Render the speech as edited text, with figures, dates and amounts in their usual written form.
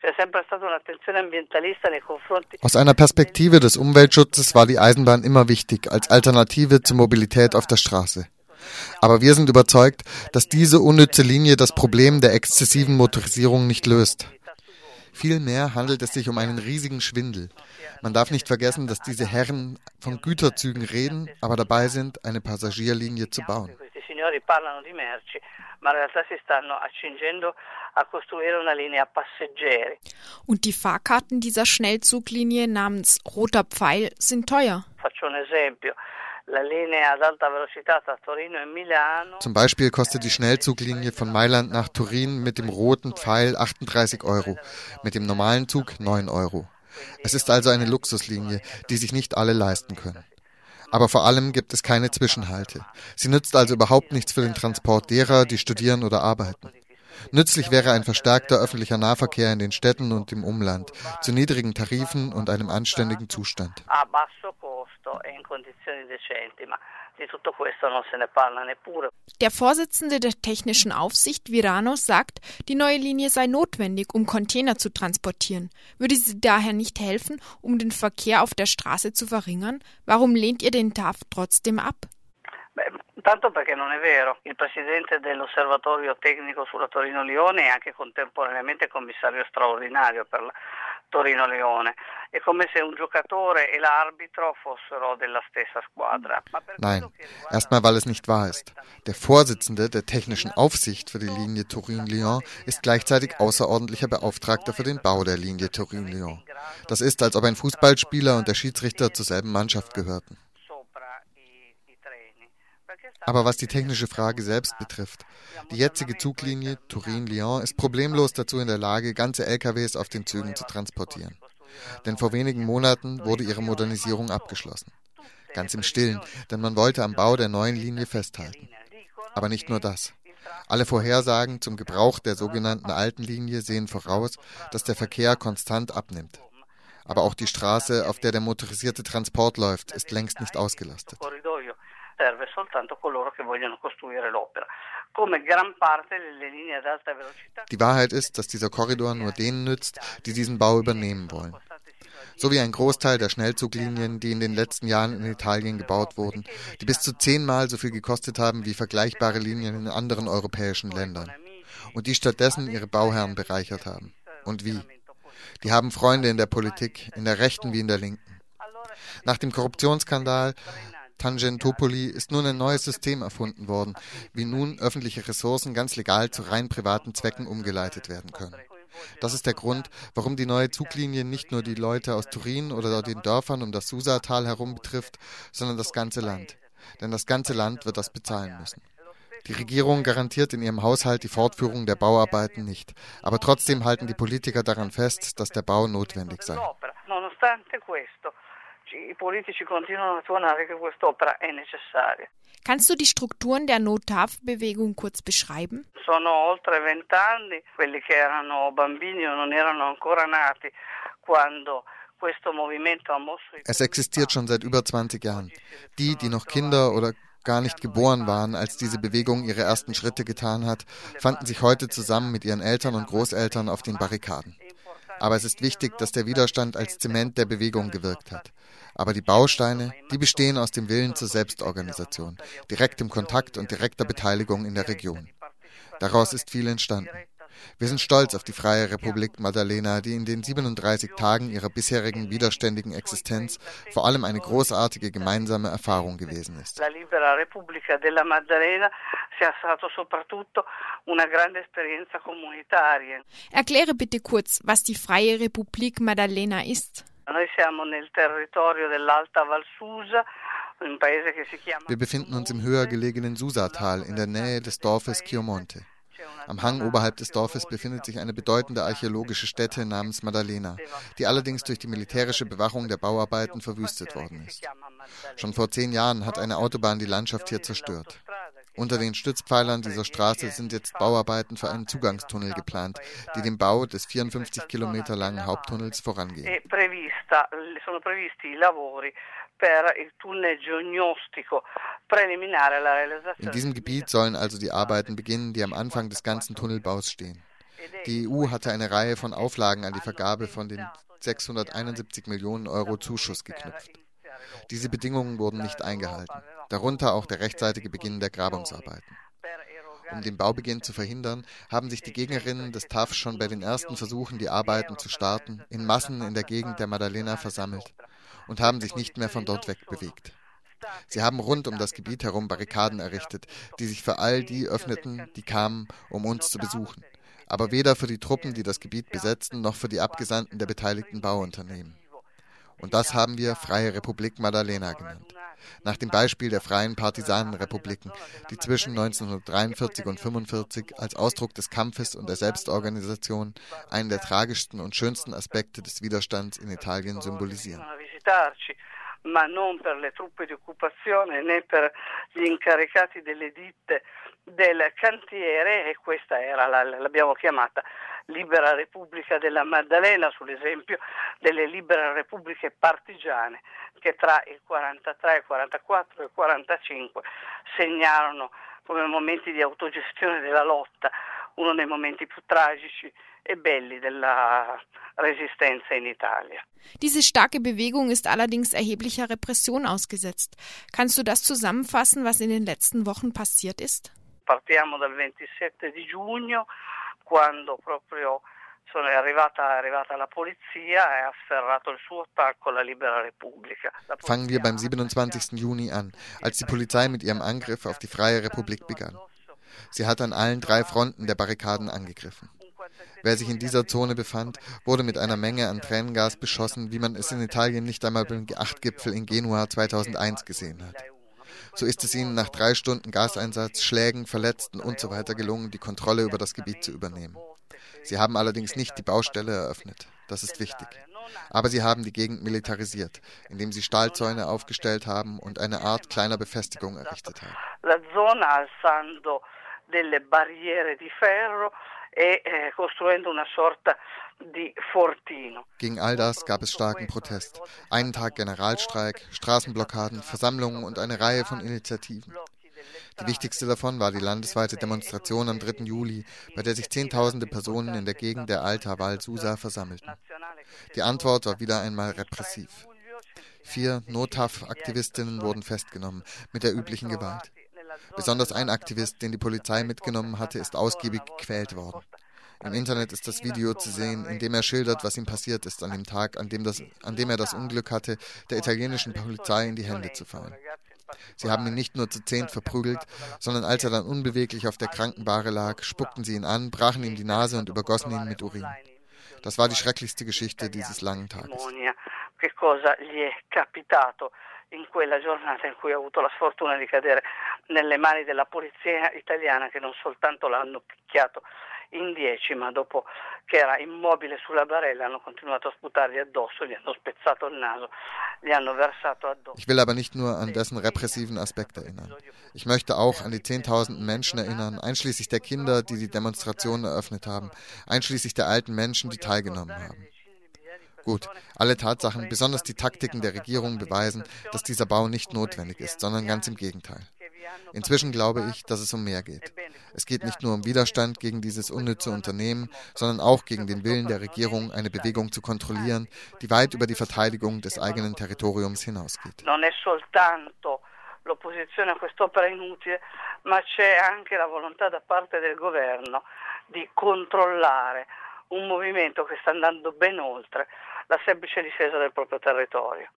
Aus einer Perspektive des Umweltschutzes war die Eisenbahn immer wichtig als Alternative zur Mobilität auf der Straße. Aber wir sind überzeugt, dass diese unnütze Linie das Problem der exzessiven Motorisierung nicht löst. Vielmehr handelt es sich um einen riesigen Schwindel. Man darf nicht vergessen, dass diese Herren von Güterzügen reden, aber dabei sind, eine Passagierlinie zu bauen. Und die Fahrkarten dieser Schnellzuglinie namens Roter Pfeil sind teuer. Zum Beispiel kostet die Schnellzuglinie von Mailand nach Turin mit dem Roten Pfeil 38 €, mit dem normalen Zug 9 €. Es ist also eine Luxuslinie, die sich nicht alle leisten können. Aber vor allem gibt es keine Zwischenhalte. Sie nützt also überhaupt nichts für den Transport derer, die studieren oder arbeiten. Nützlich wäre ein verstärkter öffentlicher Nahverkehr in den Städten und im Umland, zu niedrigen Tarifen und einem anständigen Zustand. Der Vorsitzende der Technischen Aufsicht, Virano, sagt, die neue Linie sei notwendig, um Container zu transportieren. Würde sie daher nicht helfen, um den Verkehr auf der Straße zu verringern? Warum lehnt ihr den TAV trotzdem ab? Tanto perché non è vero. Il presidente dell'Osservatorio Tecnico sulla Torino-Lione è anche contemporaneamente commissario straordinario per la Torino-Lione. È come se un giocatore e l'arbitro fossero della stessa squadra. Nein, erstmal, weil es nicht wahr ist. Der Vorsitzende der Technischen Aufsicht für die Linie Turin-Lyon ist gleichzeitig außerordentlicher Beauftragter für den Bau der Linie Turin-Lyon. Das ist, als ob ein Fußballspieler und der Schiedsrichter zur selben Mannschaft gehörten. Aber was die technische Frage selbst betrifft, die jetzige Zuglinie Turin-Lyon ist problemlos dazu in der Lage, ganze LKWs auf den Zügen zu transportieren. Denn vor wenigen Monaten wurde ihre Modernisierung abgeschlossen. Ganz im Stillen, denn man wollte am Bau der neuen Linie festhalten. Aber nicht nur das. Alle Vorhersagen zum Gebrauch der sogenannten alten Linie sehen voraus, dass der Verkehr konstant abnimmt. Aber auch die Straße, auf der der motorisierte Transport läuft, ist längst nicht ausgelastet. Serve soltanto coloro che vogliono costruire l'opera. Come gran parte delle linee ad alta velocità. Die Wahrheit ist, dass dieser Korridor nur denen nützt, die diesen Bau übernehmen wollen. So wie ein Großteil der Schnellzuglinien, die in den letzten Jahren in Italien gebaut wurden, die bis zu 10-mal so viel gekostet haben wie vergleichbare Linien in anderen europäischen Ländern. Und die stattdessen ihre Bauherren bereichert haben. Und wie? Die haben Freunde in der Politik, in der rechten wie in der linken. Nach dem Korruptionsskandal Tangentopoli ist nun ein neues System erfunden worden, wie nun öffentliche Ressourcen ganz legal zu rein privaten Zwecken umgeleitet werden können. Das ist der Grund, warum die neue Zuglinie nicht nur die Leute aus Turin oder den Dörfern um das Susatal herum betrifft, sondern das ganze Land. Denn das ganze Land wird das bezahlen müssen. Die Regierung garantiert in ihrem Haushalt die Fortführung der Bauarbeiten nicht. Aber trotzdem halten die Politiker daran fest, dass der Bau notwendig sei. I politici continuano a suonare che quest'opera è necessaria. Kannst du die Strukturen der No-TAV-Bewegung kurz beschreiben? Sono oltre 20 anni, quelli che erano bambini o non erano ancora nati quando questo movimento ha mosso. Es existiert schon seit über 20 Jahren. Die noch Kinder oder gar nicht geboren waren, als diese Bewegung ihre ersten Schritte getan hat, fanden sich heute zusammen mit ihren Eltern und Großeltern auf den Barrikaden. Aber es ist wichtig, dass der Widerstand als Zement der Bewegung gewirkt hat. Aber die Bausteine, die bestehen aus dem Willen zur Selbstorganisation, direktem Kontakt und direkter Beteiligung in der Region. Daraus ist viel entstanden. Wir sind stolz auf die Freie Republik Maddalena, die in den 37 Tagen ihrer bisherigen widerständigen Existenz vor allem eine großartige gemeinsame Erfahrung gewesen ist. La Libera Repubblica della Maddalena sia stato soprattutto una grande esperienza comunitaria. Erkläre bitte kurz, was die Freie Republik Maddalena ist. Noi siamo nel territorio dell'Alta Val Susa. Wir befinden uns im höher gelegenen Susatal in der Nähe des Dorfes Chiomonte. Am Hang oberhalb des Dorfes befindet sich eine bedeutende archäologische Stätte namens Maddalena, die allerdings durch die militärische Bewachung der Bauarbeiten verwüstet worden ist. Schon vor 10 Jahren hat eine Autobahn die Landschaft hier zerstört. Unter den Stützpfeilern dieser Straße sind jetzt Bauarbeiten für einen Zugangstunnel geplant, die dem Bau des 54 Kilometer langen Haupttunnels vorangehen. In diesem Gebiet sollen also die Arbeiten beginnen, die am Anfang des ganzen Tunnelbaus stehen. Die EU hatte eine Reihe von Auflagen an die Vergabe von den 671 Millionen Euro Zuschuss geknüpft. Diese Bedingungen wurden nicht eingehalten, darunter auch der rechtzeitige Beginn der Grabungsarbeiten. Um den Baubeginn zu verhindern, haben sich die Gegnerinnen des TAF schon bei den ersten Versuchen, die Arbeiten zu starten, in Massen in der Gegend der Maddalena versammelt und haben sich nicht mehr von dort weg bewegt. Sie haben rund um das Gebiet herum Barrikaden errichtet, die sich für all die öffneten, die kamen, um uns zu besuchen, aber weder für die Truppen, die das Gebiet besetzten, noch für die Abgesandten der beteiligten Bauunternehmen. Und das haben wir Freie Republik Maddalena genannt, nach dem Beispiel der freien Partisanenrepubliken, die zwischen 1943 und 1945 als Ausdruck des Kampfes und der Selbstorganisation einen der tragischsten und schönsten Aspekte des Widerstands in Italien symbolisieren. Ma non per le truppe di occupazione né per gli incaricati delle ditte del cantiere, e questa era l'abbiamo chiamata Libera Repubblica della Maddalena, sull'esempio delle libere repubbliche partigiane che tra il 43, il 44 e il 45 segnarono come momenti di autogestione della lotta uno dei momenti più tragici e belli della Resistenza in Italia. Diese starke Bewegung ist allerdings erheblicher Repression ausgesetzt. Kannst du das zusammenfassen, was in den letzten Wochen passiert ist? Partiamo dal 27 di giugno, quando proprio è arrivata la polizia e ha afferrato il suo attacco alla Libera Repubblica. Fangen wir beim 27. Juni an, als die Polizei mit ihrem Angriff auf die Freie Republik begann. Sie hat an allen 3 Fronten der Barrikaden angegriffen. Wer sich in dieser Zone befand, wurde mit einer Menge an Tränengas beschossen, wie man es in Italien nicht einmal beim G8-Gipfel in Genua 2001 gesehen hat. So ist es ihnen nach 3 Stunden Gaseinsatz, Schlägen, Verletzten usw. gelungen, die Kontrolle über das Gebiet zu übernehmen. Sie haben allerdings nicht die Baustelle eröffnet. Das ist wichtig. Aber sie haben die Gegend militarisiert, indem sie Stahlzäune aufgestellt haben und eine Art kleiner Befestigung errichtet haben. La zona alzando delle barriere di ferro e costruendo una sorta di fortino. Gegen all das gab es starken Protest. Einen Tag Generalstreik, Straßenblockaden, Versammlungen und eine Reihe von Initiativen. Die wichtigste davon war die landesweite Demonstration am 3. Juli, bei der sich Zehntausende Personen in der Gegend der Alta Val Susa versammelten. Die Antwort war wieder einmal repressiv. 4 No-TAF-Aktivistinnen wurden festgenommen, mit der üblichen Gewalt. Besonders ein Aktivist, den die Polizei mitgenommen hatte, ist ausgiebig gequält worden. Im Internet ist das Video zu sehen, in dem er schildert, was ihm passiert ist an dem Tag, an dem er das Unglück hatte, der italienischen Polizei in die Hände zu fallen. Sie haben ihn nicht nur zu 10 verprügelt, sondern als er dann unbeweglich auf der Krankenbahre lag, spuckten sie ihn an, brachen ihm die Nase und übergossen ihn mit Urin. Das war die schrecklichste Geschichte dieses langen Tages. Che cosa gli è capitato in quella giornata in cui ha avuto la sfortuna di cadere nelle mani della polizia italiana, che non soltanto l'hanno picchiato in 10, ma dopo che era immobile sulla barella hanno continuato a sputargli addosso, gli hanno spezzato il naso, gli hanno versato addosso. Ich will aber nicht nur an dessen repressiven Aspekt erinnern. Ich möchte auch an die 10.000 Menschen erinnern, einschließlich der Kinder, die die Demonstration eröffnet haben, einschließlich der alten Menschen, die teilgenommen haben. Gut, alle Tatsachen, besonders die Taktiken der Regierung beweisen, dass dieser Bau nicht notwendig ist, sondern ganz im Gegenteil. Inzwischen glaube ich, dass es um mehr geht. Es geht nicht nur um Widerstand gegen dieses unnütze Unternehmen, sondern auch gegen den Willen der Regierung, eine Bewegung zu kontrollieren, die weit über die Verteidigung des eigenen Territoriums hinausgeht. Non è soltanto l'opposizione a quest'opera inutile, ma c'è anche la volontà da parte del governo di controllare un movimento che sta andando ben oltre la semplice difesa del proprio territorio.